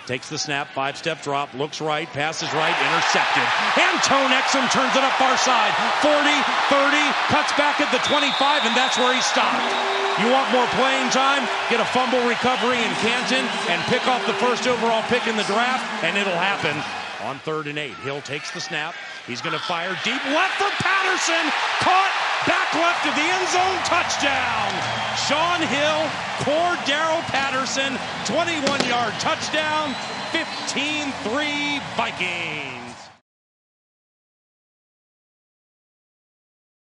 takes the snap, 5-step drop, looks right, passes right, intercepted. Antone Exum turns it up far side, 40, 30, cuts back at the 25, and that's where he stopped. You want more playing time? Get a fumble recovery in Canton and pick off the first overall pick in the draft, and it'll happen on 3rd and 8. Hill takes the snap. He's going to fire deep left for Patterson. Caught back left of the end zone. Touchdown. Shaun Hill, Cordarrelle Patterson, 21-yard touchdown. 15-3 Vikings.